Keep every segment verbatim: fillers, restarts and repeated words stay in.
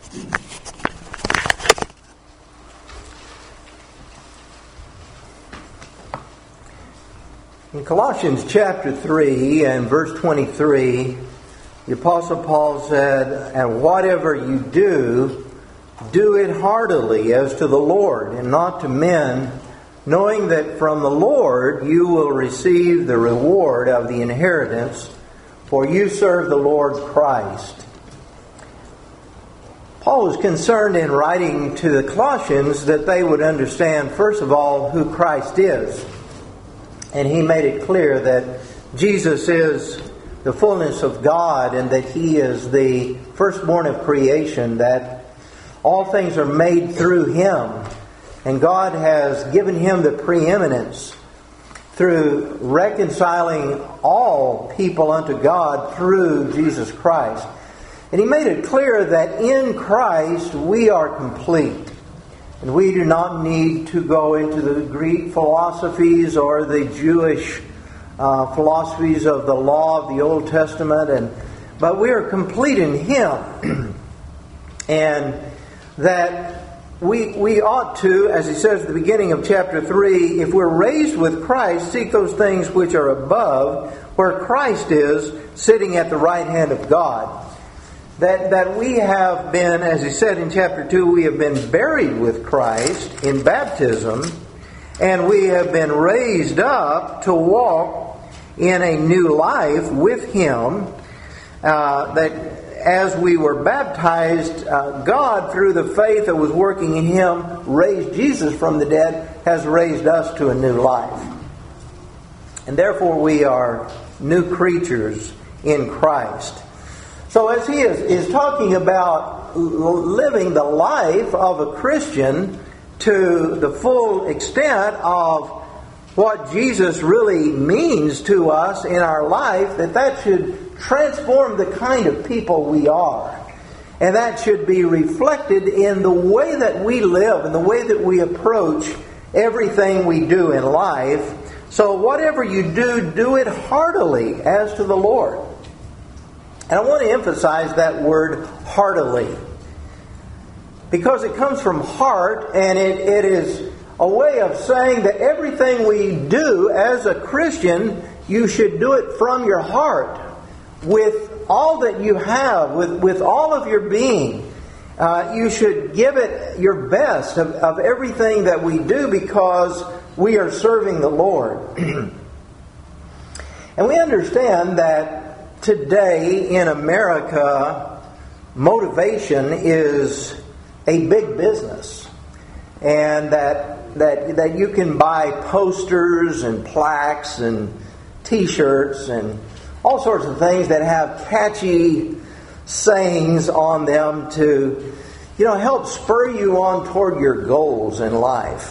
In Colossians chapter three and verse twenty-three, the Apostle Paul said, "And whatever you do, do it heartily as to the Lord and not to men, knowing that from the Lord you will receive the reward of the inheritance, for you serve the Lord Christ." Paul was concerned in writing to the Colossians that they would understand, first of all, who Christ is. And he made it clear that Jesus is the fullness of God and that He is the firstborn of creation, that all things are made through Him. And God has given Him the preeminence through reconciling all people unto God through Jesus Christ. And He made it clear that in Christ we are complete. And we do not need to go into the Greek philosophies or the Jewish uh, philosophies of the law of the Old Testament, and but we are complete in Him. And that we we ought to, as he says at the beginning of chapter three, if we're raised with Christ, seek those things which are above, where Christ is, sitting at the right hand of God. That that we have been, as he said in chapter two, we have been buried with Christ in baptism, and we have been raised up to walk in a new life with Him. Uh, that as we were baptized, uh, God, through the faith that was working in Him, raised Jesus from the dead, has raised us to a new life. And therefore we are new creatures in Christ. So as he is, is talking about living the life of a Christian to the full extent of what Jesus really means to us in our life, that that should transform the kind of people we are. And that should be reflected in the way that we live and the way that we approach everything we do in life. So whatever you do, do it heartily as to the Lord. And I want to emphasize that word heartily, because it comes from heart, and it, it is a way of saying that everything we do as a Christian, you should do it from your heart, with all that you have, with, with all of your being. Uh, you should give it your best of, of everything that we do, because we are serving the Lord. And we understand that today in America, motivation is a big business, and that that that you can buy posters and plaques and T-shirts and all sorts of things that have catchy sayings on them to, you know, help spur you on toward your goals in life.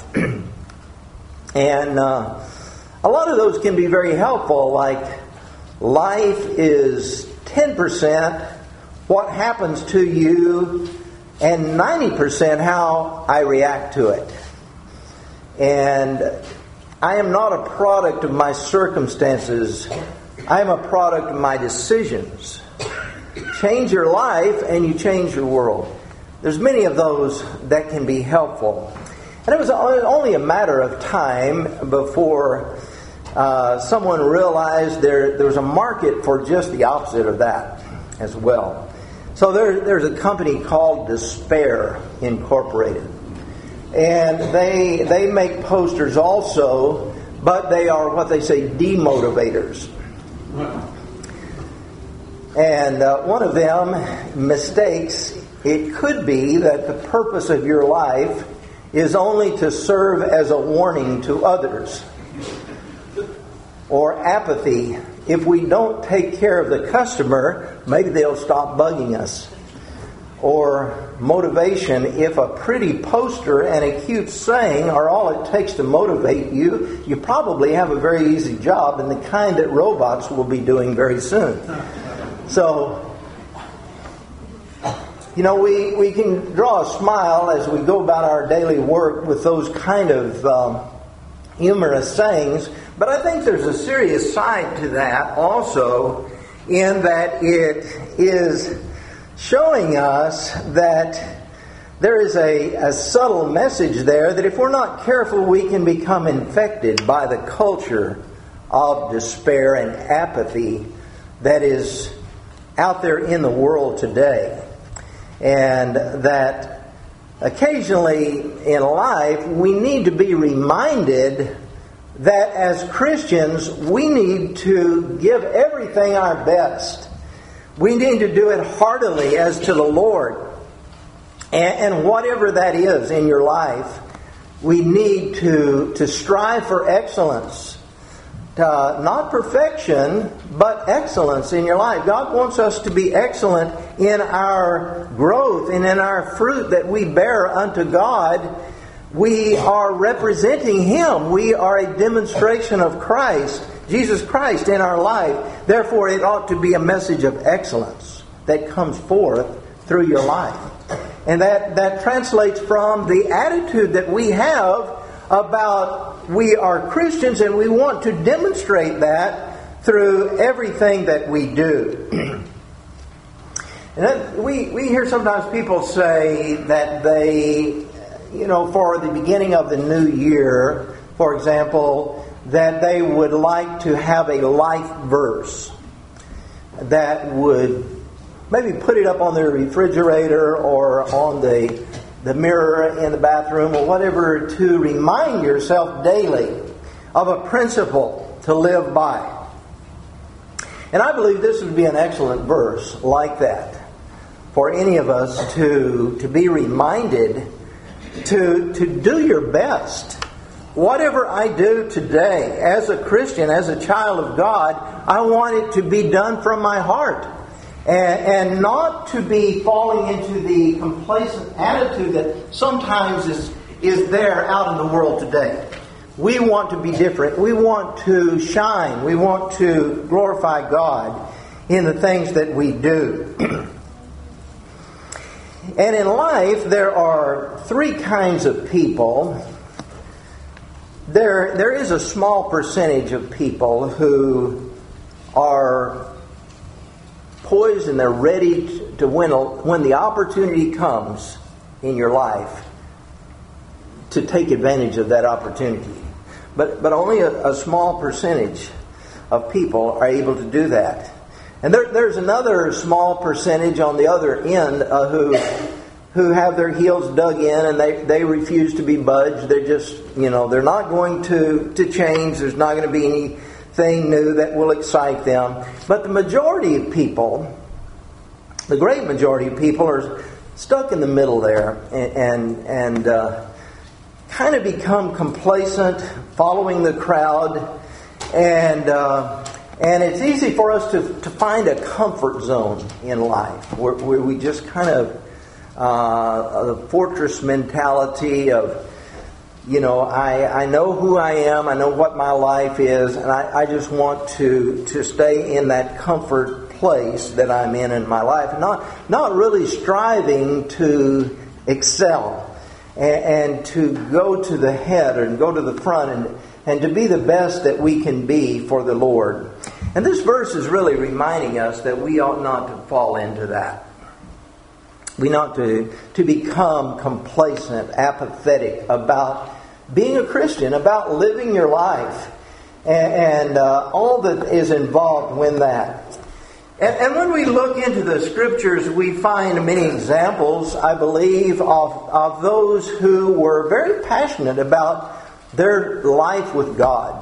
And uh, a lot of those can be very helpful, like, life is ten percent what happens to you and ninety percent how I react to it. And I am not a product of my circumstances. I am a product of my decisions. Change your life and you change your world. There's many of those that can be helpful. And it was only a matter of time before Uh, someone realized there there was a market for just the opposite of that as well. So there, there's a company called Despair Incorporated, and they they make posters also, but they are what they say demotivators. And uh, one of them mistakes it could be that the purpose of your life is only to serve as a warning to others. Or apathy. If we don't take care of the customer, maybe they'll stop bugging us. Or motivation. If a pretty poster and a cute saying are all it takes to motivate you, you probably have a very easy job, and the kind that robots will be doing very soon. So, you know, we, we can draw a smile as we go about our daily work with those kind of um, humorous sayings. But I think there's a serious side to that also, in that it is showing us that there is a, a subtle message there that if we're not careful, we can become infected by the culture of despair and apathy that is out there in the world today. And that occasionally in life we need to be reminded that as Christians we need to give everything our best. We need to do it heartily as to the Lord. And, and whatever that is in your life, we need to, to strive for excellence. Uh, not perfection, but excellence in your life. God wants us to be excellent in our growth and in our fruit that we bear unto God. We are representing Him. We are a demonstration of Christ, Jesus Christ, in our life. Therefore, it ought to be a message of excellence that comes forth through your life. And that, that translates from the attitude that we have about we are Christians, and we want to demonstrate that through everything that we do. And then we, we hear sometimes people say that they, you know, for the beginning of the new year, for example, that they would like to have a life verse that would maybe put it up on their refrigerator or on the the mirror in the bathroom or whatever, to remind yourself daily of a principle to live by. And I believe this would be an excellent verse like that for any of us to, to be reminded to, to do your best. Whatever I do today as a Christian, as a child of God, I want it to be done from my heart. And, and not to be falling into the complacent attitude that sometimes is, is there out in the world today. We want to be different. We want to shine. We want to glorify God in the things that we do. And in life, there are three kinds of people. There, there is a small percentage of people who are poised and they're ready to win a, when the opportunity comes in your life to take advantage of that opportunity. But but only a, a small percentage of people are able to do that. And there, there's another small percentage on the other end uh, who who have their heels dug in and they, they refuse to be budged. They're just, you know, they're not going to, to change. There's not going to be any thing new that will excite them. But the majority of people, the great majority of people, are stuck in the middle there and and, and uh, kind of become complacent, following the crowd, and uh, and it's easy for us to, to find a comfort zone in life where, where we just kind of uh, a fortress mentality of, you know, I, I know who I am, I know what my life is, and I, I just want to, to stay in that comfort place that I'm in in my life, and not, not really striving to excel and, and to go to the head and go to the front and, and to be the best that we can be for the Lord. And this verse is really reminding us that we ought not to fall into that. We ought to, to become complacent, apathetic about being a Christian, about living your life, and, and uh, all that is involved with that. And, and when we look into the Scriptures, we find many examples, I believe, of, of those who were very passionate about their life with God.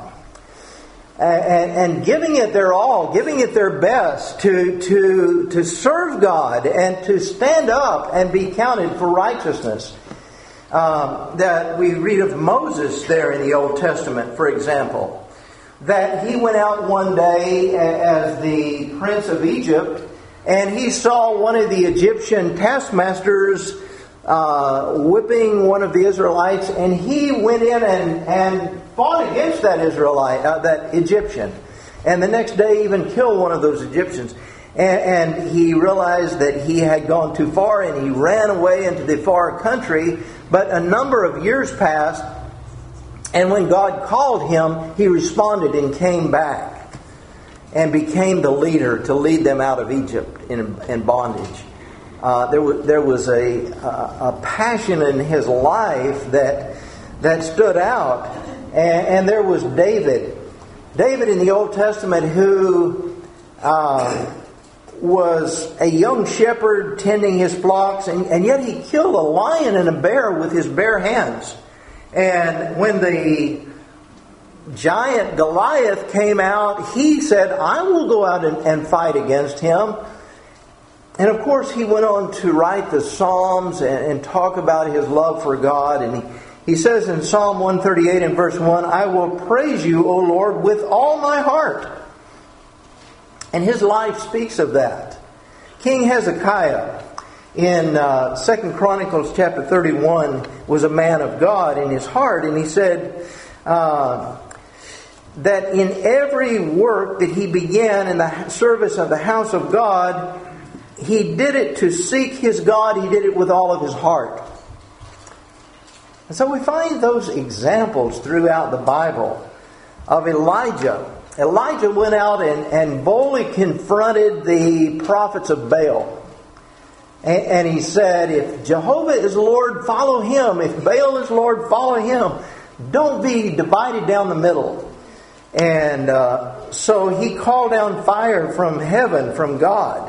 And, and giving it their all, giving it their best to, to, to serve God and to stand up and be counted for righteousness. Um, that we read of Moses there in the Old Testament, for example, that he went out one day as the prince of Egypt and he saw one of the Egyptian taskmasters uh, whipping one of the Israelites, and he went in and, and fought against that Israelite, uh, that Egyptian, and the next day even killed one of those Egyptians. And, and he realized that he had gone too far, and he ran away into the far country. But a number of years passed, and when God called him, he responded and came back and became the leader to lead them out of Egypt in, in bondage. Uh, there was there was a, a a passion in his life that that stood out, and, and there was David, David in the Old Testament, who uh, was a young shepherd tending his flocks, and, and yet he killed a lion and a bear with his bare hands. And when the giant Goliath came out, he said, "I will go out and, and fight against him." And of course, he went on to write the Psalms and, and talk about his love for God. And he, he says in Psalm one thirty-eight and verse one, "I will praise you, O Lord, with all my heart." And his life speaks of that. King Hezekiah in uh, Second Chronicles chapter thirty-one was a man of God in his heart. And he said uh, that in every work that he began in the service of the house of God, he did it to seek his God. He did it with all of his heart. And so we find those examples throughout the Bible of Elijah. Elijah went out and, and boldly confronted the prophets of Baal. And, and he said, if Jehovah is Lord, follow him. If Baal is Lord, follow him. Don't be divided down the middle. And uh, so he called down fire from heaven, from God.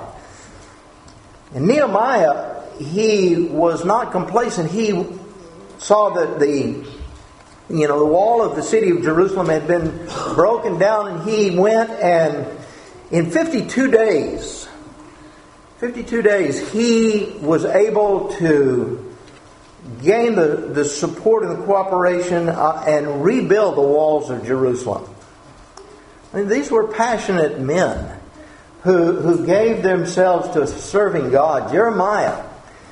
And Nehemiah, he was not complacent. He saw that the, you know, the wall of the city of Jerusalem had been broken down, and he went and in fifty-two days, fifty-two days, he was able to gain the, the support and the cooperation uh, and rebuild the walls of Jerusalem. I mean, these were passionate men Who, who gave themselves to serving God. Jeremiah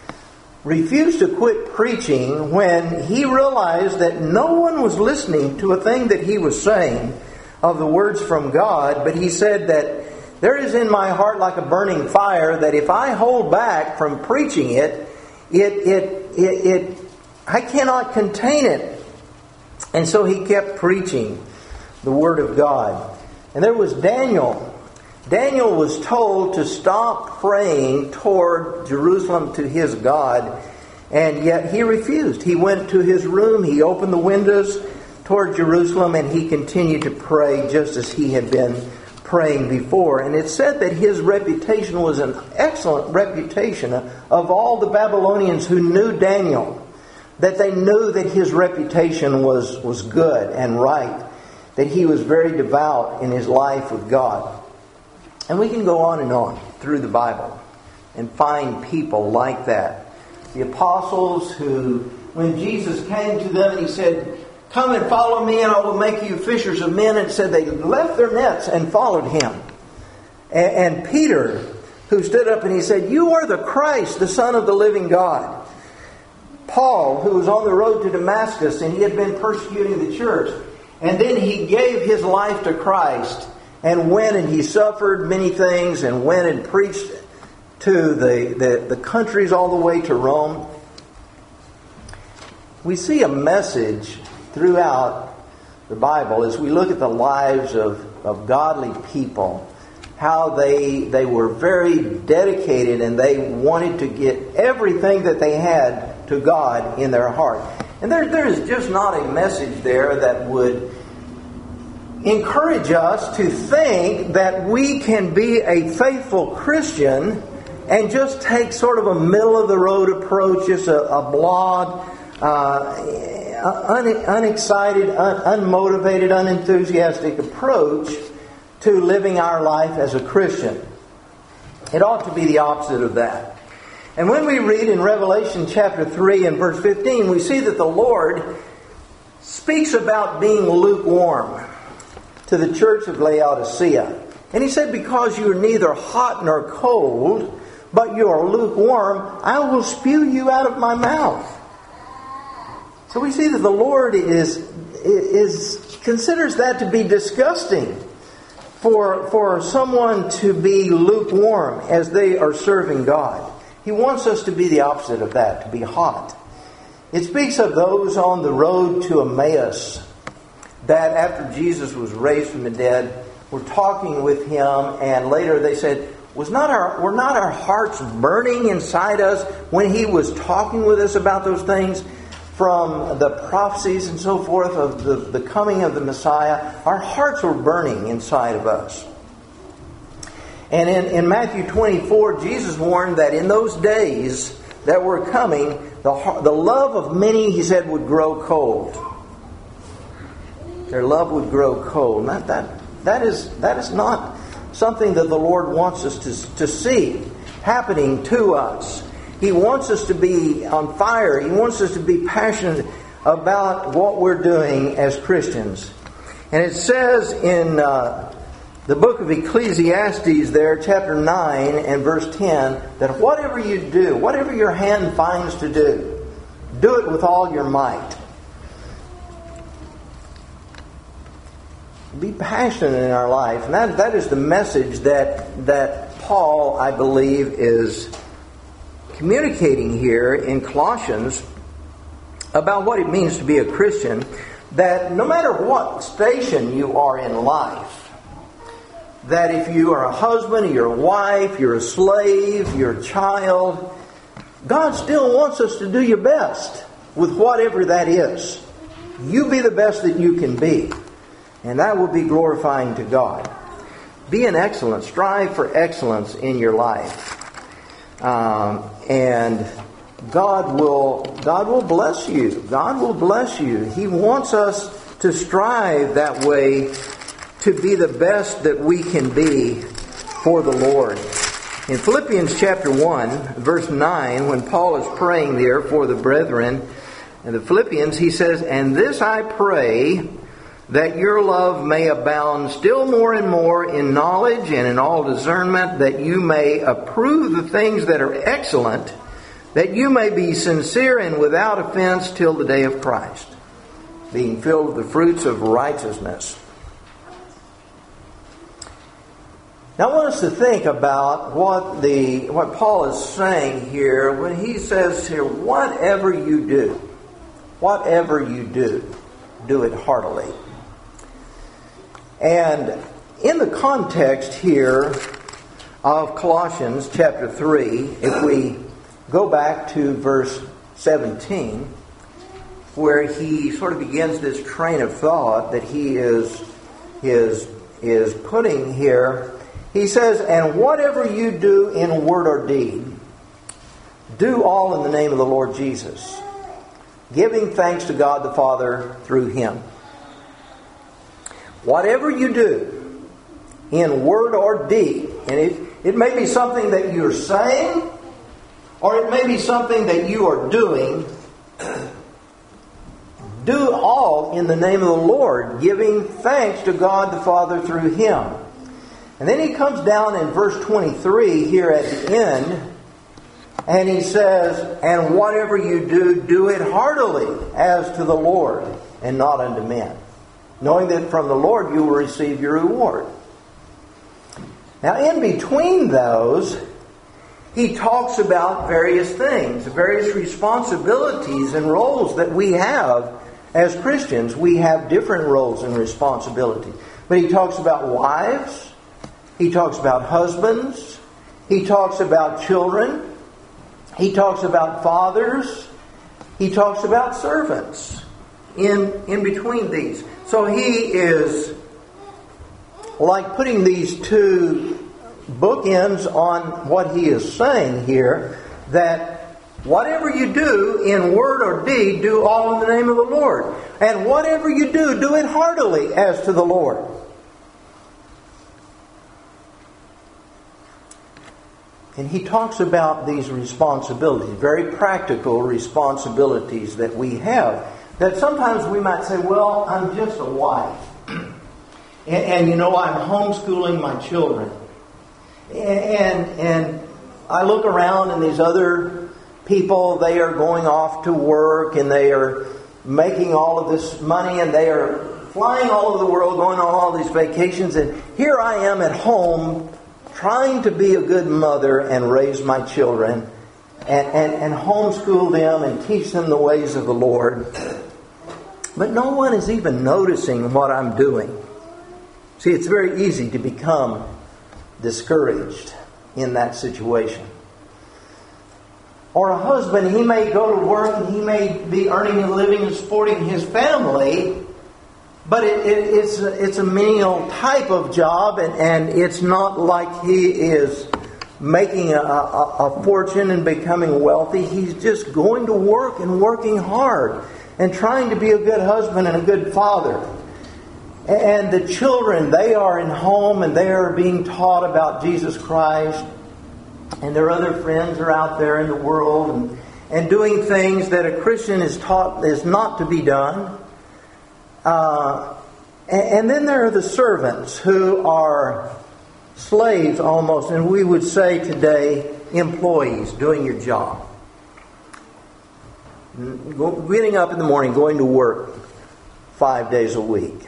refused to quit preaching when he realized that no one was listening to a thing that he was saying of the words from God. But he said that there is in my heart like a burning fire, that if I hold back from preaching it, it, it, it, it I cannot contain it. And so he kept preaching the Word of God. And there was Daniel. Daniel was told to stop praying toward Jerusalem to his God, and yet he refused. He went to his room, he opened the windows toward Jerusalem, and he continued to pray just as he had been praying before. And it said that his reputation was an excellent reputation of all the Babylonians who knew Daniel, that they knew that his reputation was, was good and right, that he was very devout in his life with God. And we can go on and on through the Bible and find people like that. The apostles who, when Jesus came to them and he said, "Come and follow me and I will make you fishers of men," and said they left their nets and followed him. And, and Peter, who stood up and he said, "You are the Christ, the Son of the living God." Paul, who was on the road to Damascus and he had been persecuting the church, and then he gave his life to Christ, and went and he suffered many things and went and preached to the, the, the countries all the way to Rome. We see a message throughout the Bible as we look at the lives of, of godly people, how they, they were very dedicated and they wanted to get everything that they had to God in their heart. And there, there is just not a message there that would encourage us to think that we can be a faithful Christian and just take sort of a middle-of-the-road approach, just a, a blog, uh, un, unexcited, un, unmotivated, unenthusiastic approach to living our life as a Christian. It ought to be the opposite of that. And when we read in Revelation chapter three and verse fifteen, we see that the Lord speaks about being lukewarm to the church of Laodicea. And he said, "Because you are neither hot nor cold, but you are lukewarm, I will spew you out of my mouth." So we see that the Lord is, is considers that to be disgusting for, for someone to be lukewarm as they are serving God. He wants us to be the opposite of that, to be hot. It speaks of those on the road to Emmaus that after Jesus was raised from the dead were talking with him, and later they said, Was not our were not our hearts burning inside us when He was talking with us about those things, from the prophecies and so forth of the, the coming of the Messiah? Our hearts were burning inside of us. And in, in Matthew twenty-four, Jesus warned that in those days that were coming, the, the love of many, He said, would grow cold. Their love would grow cold. That, that, that, is, that is not something that the Lord wants us to, to see happening to us. He wants us to be on fire. He wants us to be passionate about what we're doing as Christians. And it says in uh, the book of Ecclesiastes there, chapter nine and verse ten, that whatever you do, whatever your hand finds to do, do it with all your might. Be passionate in our life. And that, that is the message that, that Paul, I believe, is communicating here in Colossians about what it means to be a Christian. That no matter what station you are in life, that if you are a husband, you're a wife, you're a slave, you're a child, God still wants us to do your best with whatever that is. You be the best that you can be. And that will be glorifying to God. Be an excellence. Strive for excellence in your life. Um, and God will, God will bless you. God will bless you. He wants us to strive that way to be the best that we can be for the Lord. In Philippians chapter one, verse nine, when Paul is praying there for the brethren in the Philippians, he says, "And this I pray, that your love may abound still more and more in knowledge and in all discernment, that you may approve the things that are excellent, that you may be sincere and without offense till the day of Christ, being filled with the fruits of righteousness." Now I want us to think about what the what Paul is saying here when he says here, whatever you do, whatever you do, do it heartily. And in the context here of Colossians chapter three, if we go back to verse seventeen, where he sort of begins this train of thought that he is, is, is putting here, he says, "And whatever you do in word or deed, do all in the name of the Lord Jesus, giving thanks to God the Father through Him." Whatever you do in word or deed, and it, it may be something that you're saying, or it may be something that you are doing, do all in the name of the Lord, giving thanks to God the Father through Him. And then he comes down in verse twenty-three here at the end, and he says, "And whatever you do, do it heartily as to the Lord and not unto men, knowing that from the Lord you will receive your reward." Now in between those, he talks about various things, various responsibilities and roles that we have as Christians. We have different roles and responsibilities. But he talks about wives, he talks about husbands, he talks about children, he talks about fathers, he talks about servants in, in between these. So he is like putting these two bookends on what he is saying here, that whatever you do in word or deed, do all in the name of the Lord. And whatever you do, do it heartily as to the Lord. And he talks about these responsibilities, very practical responsibilities that we have. That sometimes we might say, well, I'm just a wife. and, and, you know, I'm homeschooling my children. And, and I look around and these other people, they are going off to work and they are making all of this money and they are flying all over the world, going on all these vacations. And here I am at home trying to be a good mother and raise my children and, and, and homeschool them and teach them the ways of the Lord. But no one is even noticing what I'm doing. See, it's very easy to become discouraged in that situation. Or a husband, he may go to work and he may be earning a living and supporting his family, but it, it, it's, a, it's a menial type of job, and, and it's not like he is making a, a, a fortune and becoming wealthy. He's just going to work and working hard and trying to be a good husband and a good father. And the children, they are in home and they are being taught about Jesus Christ. And their other friends are out there in the world and, and doing things that a Christian is taught is not to be done. Uh, and, and then there are the servants who are slaves almost, and we would say today, employees doing your job. Getting up in the morning, going to work five days a week.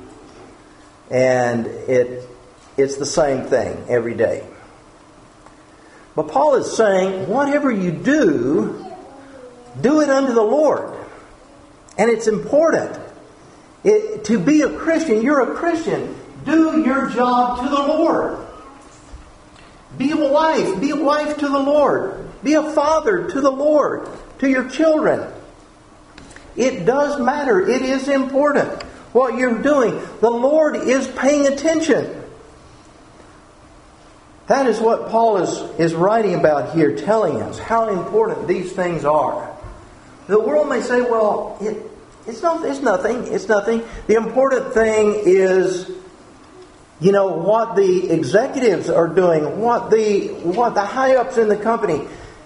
And it it's the same thing every day. But Paul is saying, whatever you do, do it unto the Lord. And it's important. It, to be a Christian, you're a Christian. Do your job to the Lord. Be a wife. Be a wife to the Lord. Be a father to the Lord. To your children. It does matter. It is important what you're doing. The Lord is paying attention. That is what Paul is, is writing about here, telling us how important these things are. The world may say, well, it, it's, not, it's nothing. It's nothing. The important thing is, you know, what the executives are doing, what the, what the high-ups in the company.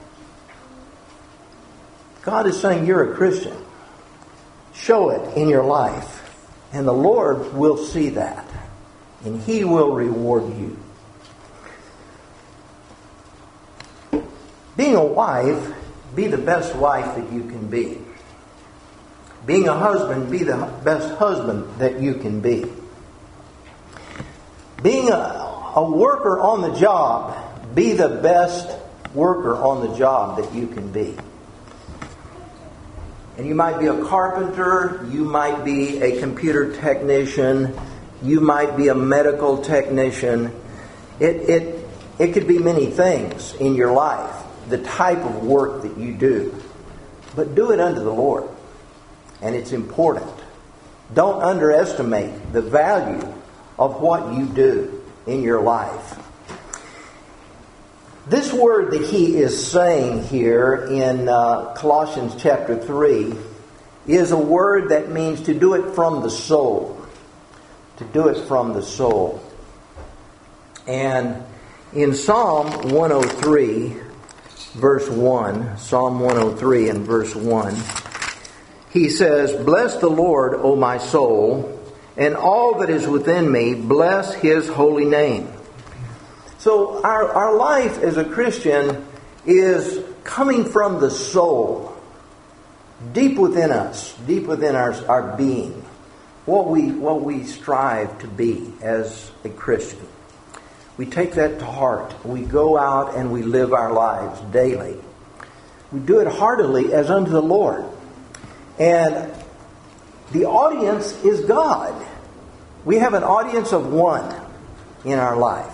God is saying you're a Christian. Show it in your life. And the Lord will see that. And He will reward you. Being a wife, be the best wife that you can be. Being a husband, be the best husband that you can be. Being a, a worker on the job, be the best worker on the job that you can be. And you might be a carpenter, you might be a computer technician, you might be a medical technician. It, it, it could be many things in your life. The type of work that you do. But do it unto the Lord. And it's important. Don't underestimate the value of what you do in your life. This word that he is saying here in uh, Colossians chapter three is a word that means to do it from the soul. To do it from the soul. And in Psalm one oh three, verse one, Psalm one oh three and verse one, he says, "Bless the Lord, O my soul, and all that is within me, bless His holy name." So our, our life as a Christian is coming from the soul, deep within us, deep within our, our being, what we, what we strive to be as a Christian. We take that to heart. We go out and we live our lives daily. We do it heartily as unto the Lord. And the audience is God. We have an audience of one in our life.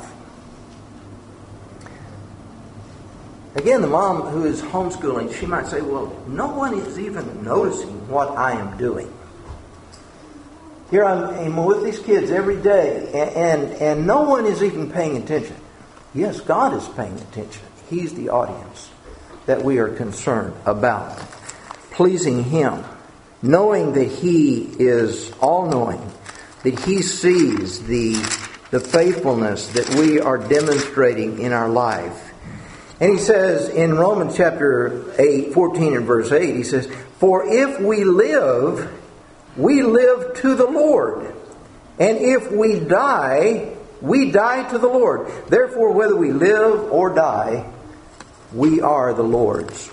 Again, the mom who is homeschooling, she might say, well, no one is even noticing what I am doing. Here I'm, I'm with these kids every day, and, and, and no one is even paying attention. Yes, God is paying attention. He's the audience that we are concerned about. Pleasing Him, knowing that He is all-knowing, that He sees the, the faithfulness that we are demonstrating in our life. And he says in Romans chapter eight, fourteen and verse eight, he says, "For if we live, we live to the Lord. And if we die, we die to the Lord. Therefore, whether we live or die, we are the Lord's."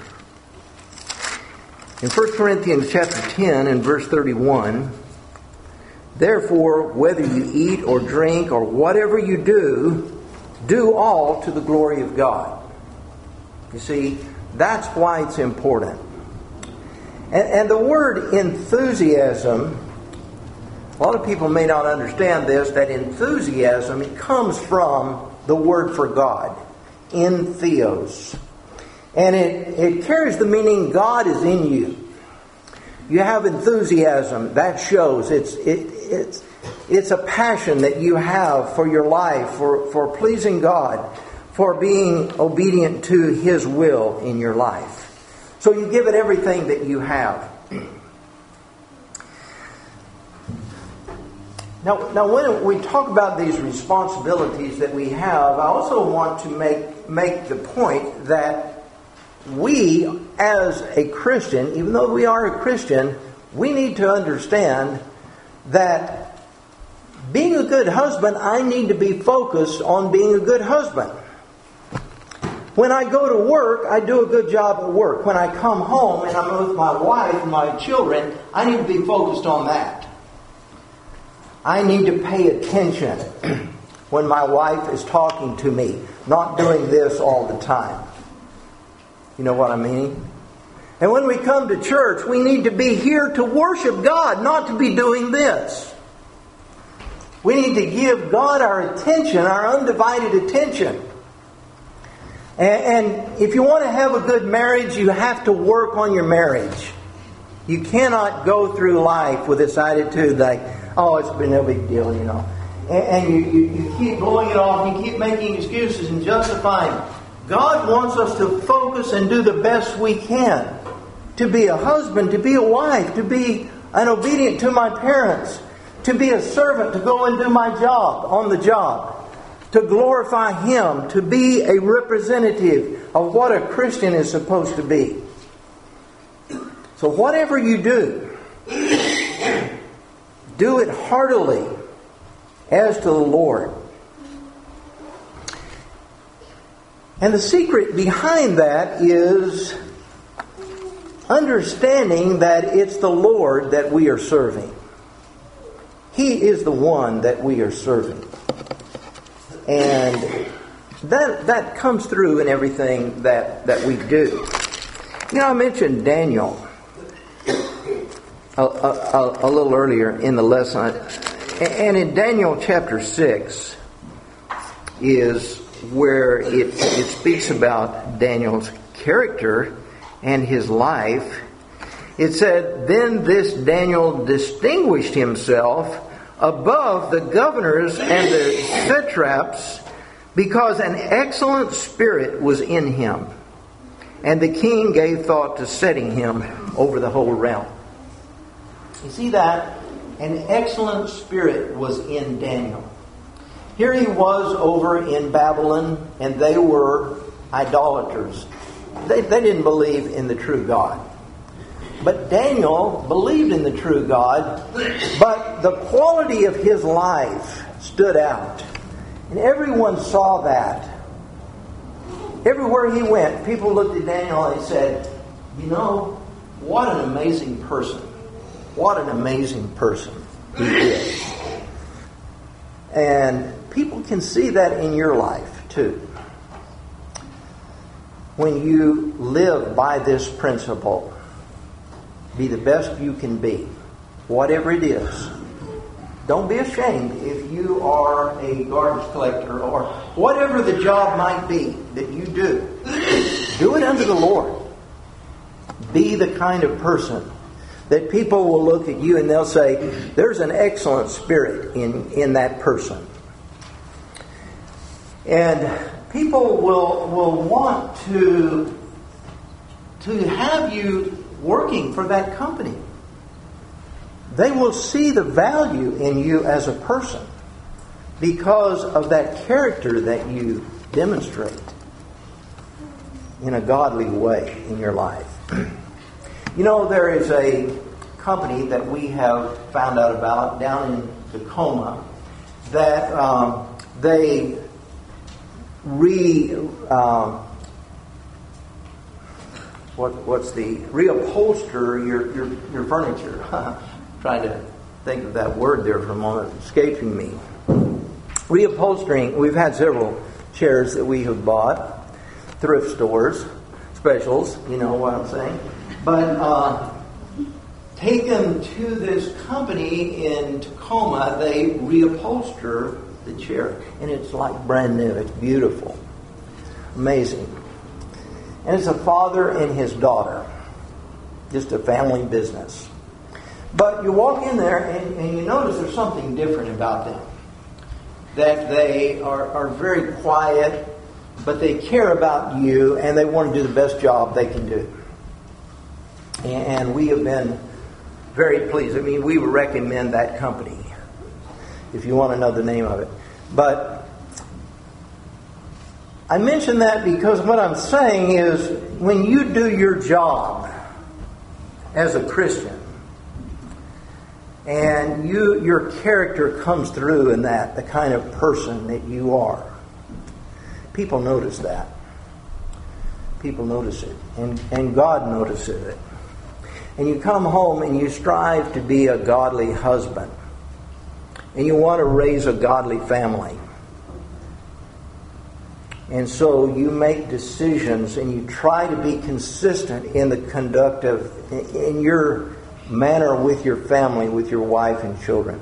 In First Corinthians chapter ten and verse thirty-one, "Therefore, whether you eat or drink or whatever you do, do all to the glory of God." You see, that's why it's important. And, and the word enthusiasm, a lot of people may not understand this, that enthusiasm, it comes from the word for God, in theos. And it, it carries the meaning God is in you. You have enthusiasm. That shows. It's it, it's it's a passion that you have for your life, for, for pleasing God, for being obedient to His will in your life. So you give it everything that you have. Now, now when we talk about these responsibilities that we have, I also want to make make the point that we, as a Christian, even though we are a Christian, we need to understand that being a good husband, I need to be focused on being a good husband. When I go to work, I do a good job at work. When I come home and I'm with my wife and my children, I need to be focused on that. I need to pay attention when my wife is talking to me, not doing this all the time. You know what I mean? And when we come to church, we need to be here to worship God, not to be doing this. We need to give God our attention, our undivided attention. And, and if you want to have a good marriage, you have to work on your marriage. You cannot go through life with this attitude like, oh, it's been no big deal, you know. And, and you, you, you keep blowing it off, you keep making excuses and justifying. God wants us to focus and do the best we can. To be a husband, to be a wife, to be an obedient to my parents, to be a servant, to go and do my job on the job, to glorify Him, to be a representative of what a Christian is supposed to be. So whatever you do, do it heartily as to the Lord. And the secret behind that is understanding that it's the Lord that we are serving. He is the one that we are serving. And that that comes through in everything that, that we do. You know, I mentioned Daniel a, a, a little earlier in the lesson. And in Daniel chapter six is where it, it speaks about Daniel's character and his life. It said, then this Daniel distinguished himself above the governors and the satraps because an excellent spirit was in him. And the king gave thought to setting him over the whole realm. You see that? An excellent spirit was in Daniel. Here he was over in Babylon, and they were idolaters. They, they didn't believe in the true God. But Daniel believed in the true God, but the quality of his life stood out. And everyone saw that. Everywhere he went, people looked at Daniel and said, you know, what an amazing person. What an amazing person he is. And people can see that in your life too. When you live by this principle, be the best you can be, whatever it is. Don't be ashamed if you are a garbage collector or whatever the job might be that you do. Do it unto the Lord. Be the kind of person that people will look at you and they'll say, there's an excellent spirit in, in that person. And people will will want to, to have you working for that company. They will see the value in you as a person because of that character that you demonstrate in a godly way in your life. You know, there is a company that we have found out about down in Tacoma that um, they re um, what what's the reupholster your your your furniture. Trying to think of that word there for a moment, escaping me. Reupholstering. We've had several chairs that we have bought, thrift stores, specials. You know what I'm saying. But uh, taken to this company in Tacoma, they reupholster the chair, and it's like brand new. It's beautiful. Amazing. And it's a father and his daughter. Just a family business. But you walk in there and, and you notice there's something different about them. That they are, are very quiet, but they care about you and they want to do the best job they can do. And, and we have been very pleased. I mean, we would recommend that company if you want to know the name of it. But I mention that because what I'm saying is when you do your job as a Christian and you your character comes through in that, the kind of person that you are, people notice that. People notice it. And, and God notices it. And you come home and you strive to be a godly husband. And you want to raise a godly family. And so you make decisions and you try to be consistent in the conduct of, in your manner with your family, with your wife and children.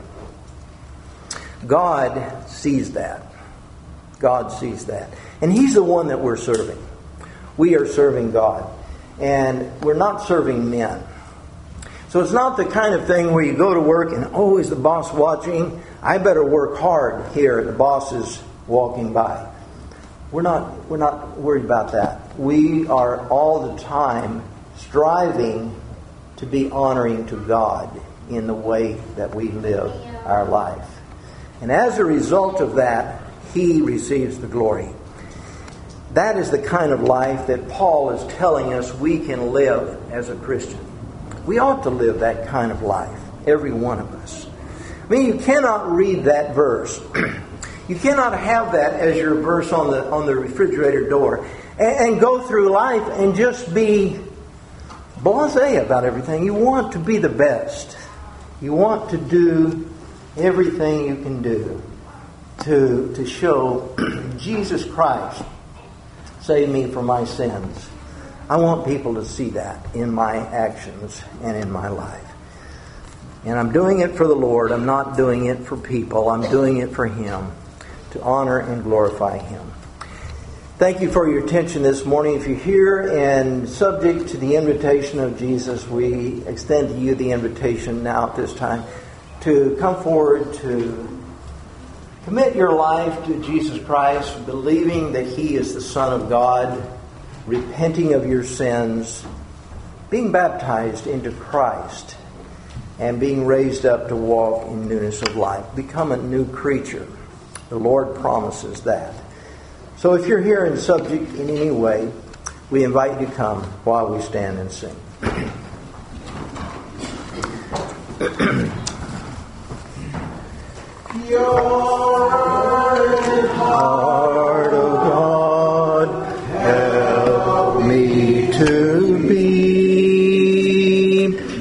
God sees that. God sees that. And He's the one that we're serving. We are serving God. And we're not serving men. So it's not the kind of thing where you go to work and, oh, is the boss watching? I better work hard here. The boss is walking by. We're not, we're not worried about that. We are all the time striving to be honoring to God in the way that we live our life. And as a result of that, He receives the glory. That is the kind of life that Paul is telling us we can live as a Christian. We ought to live that kind of life, every one of us. I mean, you cannot read that verse. You cannot have that as your verse on the on the refrigerator door and, and go through life and just be blasé about everything. You want to be the best. You want to do everything you can do to, to show Jesus Christ saved me from my sins. I want people to see that in my actions and in my life. And I'm doing it for the Lord. I'm not doing it for people. I'm doing it for Him, to honor and glorify Him. Thank you for your attention this morning. If you're here and subject to the invitation of Jesus, we extend to you the invitation now at this time to come forward to commit your life to Jesus Christ, believing that He is the Son of God, repenting of your sins, being baptized into Christ, and being raised up to walk in newness of life. Become a new creature. The Lord promises that. So if you're here and subject in any way, we invite you to come while we stand and sing. Yo!